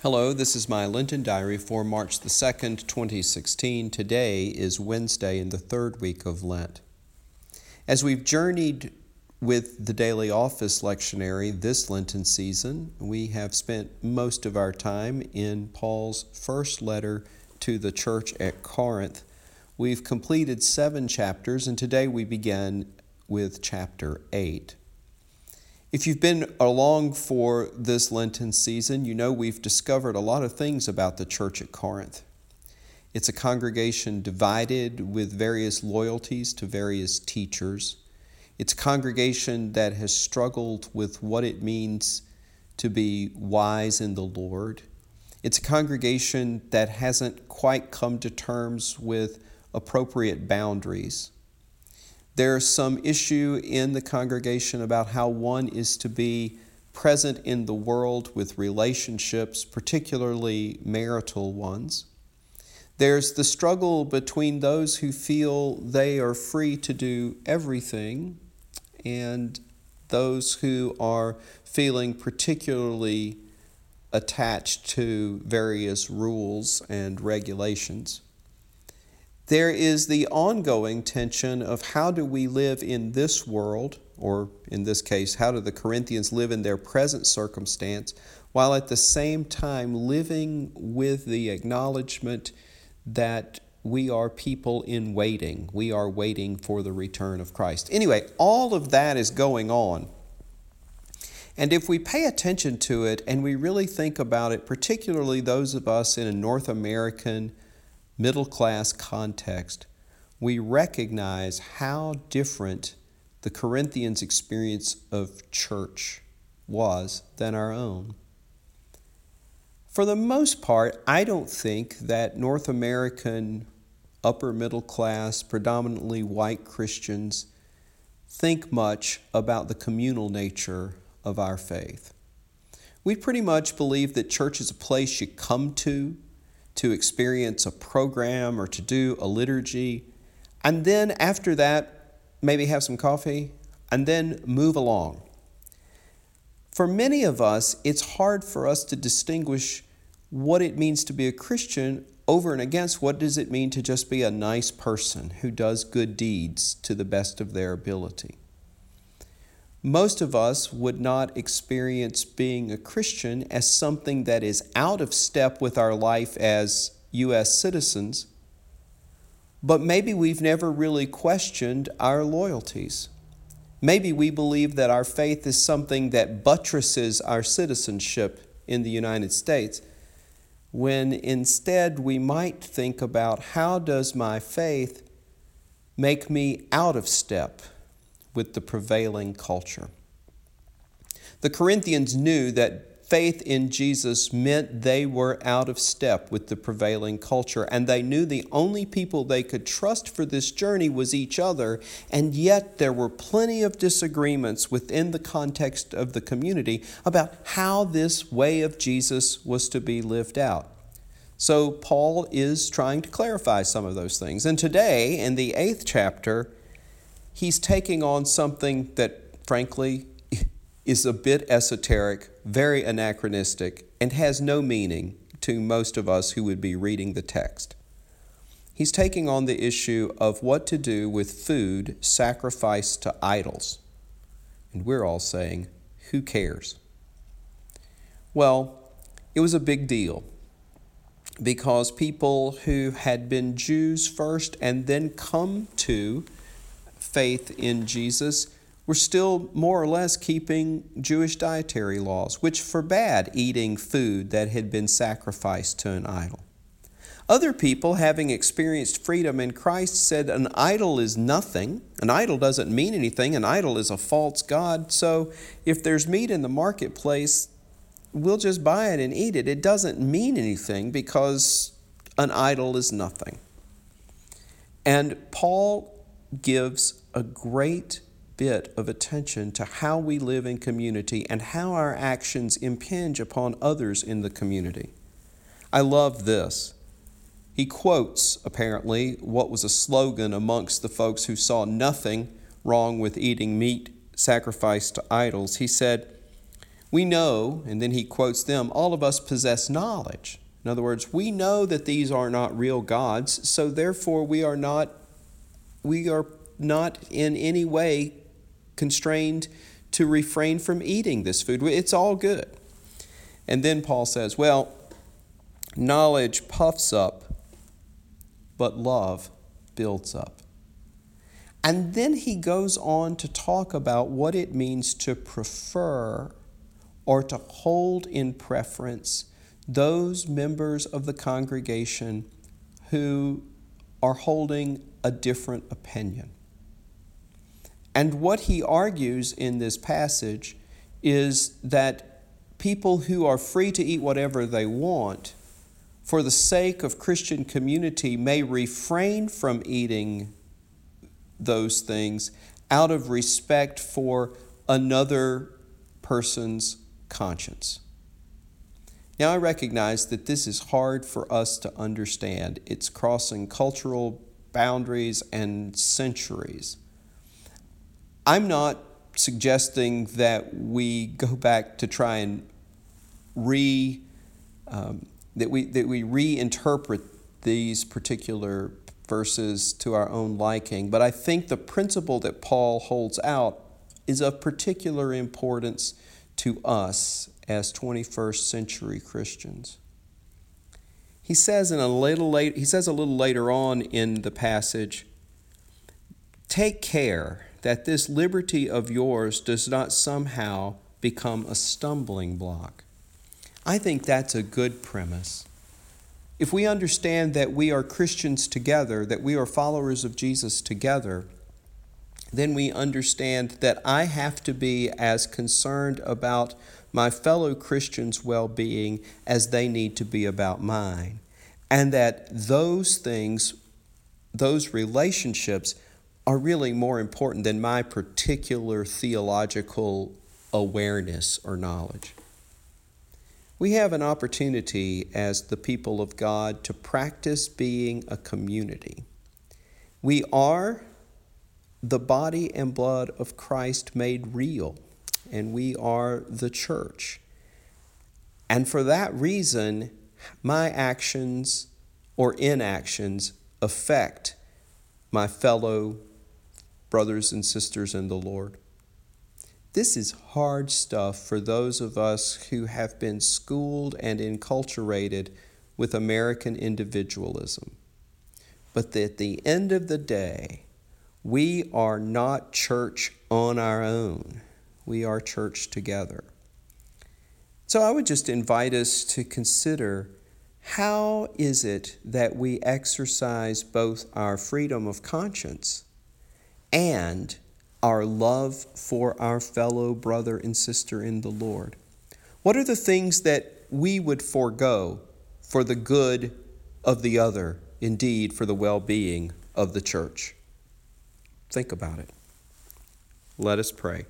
Hello, this is my Lenten Diary for March the 2nd, 2016. Today is Wednesday in the third week of Lent. As we've journeyed with the daily office lectionary this Lenten season, we have spent most of our time in Paul's first letter to the church at Corinth. We've completed 7 chapters, and today we begin with chapter 8. If you've been along for this Lenten season, you know we've discovered a lot of things about the church at Corinth. It's a congregation divided with various loyalties to various teachers. It's a congregation that has struggled with what it means to be wise in the Lord. It's a congregation that hasn't quite come to terms with appropriate boundaries. There's some issue in the congregation about how one is to be present in the world with relationships, particularly marital ones. There's the struggle between those who feel they are free to do everything and those who are feeling particularly attached to various rules and regulations. There is the ongoing tension of how do we live in this world, or in this case, how do the Corinthians live in their present circumstance, while at the same time living with the acknowledgement that we are people in waiting. We are waiting for the return of Christ. Anyway, all of that is going on. And if we pay attention to it and we really think about it, particularly those of us in a North American middle-class context, we recognize how different the Corinthians' experience of church was than our own. For the most part, I don't think that North American upper middle class, predominantly white Christians think much about the communal nature of our faith. We pretty much believe that church is a place you come to experience a program or to do a liturgy, and then after that, maybe have some coffee, and then move along. For many of us, it's hard for us to distinguish what it means to be a Christian over and against what does it mean to just be a nice person who does good deeds to the best of their ability. Most of us would not experience being a Christian as something that is out of step with our life as U.S. citizens, but maybe we've never really questioned our loyalties. Maybe we believe that our faith is something that buttresses our citizenship in the United States, when instead we might think about how does my faith make me out of step with the prevailing culture. The Corinthians knew that faith in Jesus meant they were out of step with the prevailing culture, and they knew the only people they could trust for this journey was each other, and yet there were plenty of disagreements within the context of the community about how this way of Jesus was to be lived out. So Paul is trying to clarify some of those things. And today, in the 8th chapter, he's taking on something that, frankly, is a bit esoteric, very anachronistic, and has no meaning to most of us who would be reading the text. He's taking on the issue of what to do with food sacrificed to idols. And we're all saying, who cares? Well, it was a big deal, because people who had been Jews first and then come to faith in Jesus were still more or less keeping Jewish dietary laws, which forbade eating food that had been sacrificed to an idol. Other people, having experienced freedom in Christ, said an idol is nothing. An idol doesn't mean anything. An idol is a false god. So if there's meat in the marketplace, we'll just buy it and eat it. It doesn't mean anything because an idol is nothing. And Paul gives a great bit of attention to how we live in community and how our actions impinge upon others in the community. I love this. He quotes, apparently, what was a slogan amongst the folks who saw nothing wrong with eating meat sacrificed to idols. He said, We know, and then he quotes them, all of us possess knowledge. In other words, we know that these are not real gods, so therefore we are not in any way constrained to refrain from eating this food. It's all good. And then Paul says, well, knowledge puffs up, but love builds up. And then he goes on to talk about what it means to prefer or to hold in preference those members of the congregation who are holding a different opinion. And what he argues in this passage is that people who are free to eat whatever they want, for the sake of Christian community, may refrain from eating those things out of respect for another person's conscience. Now, I recognize that this is hard for us to understand. It's crossing cultural boundaries and centuries. I'm not suggesting that we go back to try and that we reinterpret these particular verses to our own liking, but I think the principle that Paul holds out is of particular importance to us as 21st century Christians. He says a little later on in the passage, take care that this liberty of yours does not somehow become a stumbling block. I think that's a good premise. If we understand that we are Christians together, that we are followers of Jesus together, then we understand that I have to be as concerned about my fellow Christians' well-being as they need to be about mine. And that those things, those relationships, are really more important than my particular theological awareness or knowledge. We have an opportunity as the people of God to practice being a community. We are the body and blood of Christ made real, and we are the church. And for that reason, my actions or inactions affect my fellow brothers and sisters in the Lord. This is hard stuff for those of us who have been schooled and enculturated with American individualism. But at the end of the day, we are not church on our own. We are church together. So I would just invite us to consider, how is it that we exercise both our freedom of conscience and our love for our fellow brother and sister in the Lord? What are the things that we would forego for the good of the other, indeed for the well-being of the church? Think about it. Let us pray.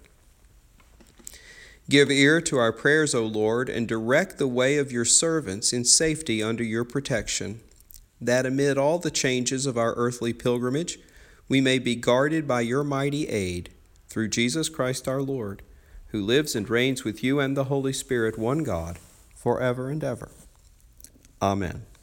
Give ear to our prayers, O Lord, and direct the way of your servants in safety under your protection, that amid all the changes of our earthly pilgrimage, we may be guarded by your mighty aid, through Jesus Christ our Lord, who lives and reigns with you and the Holy Spirit, one God, forever and ever. Amen.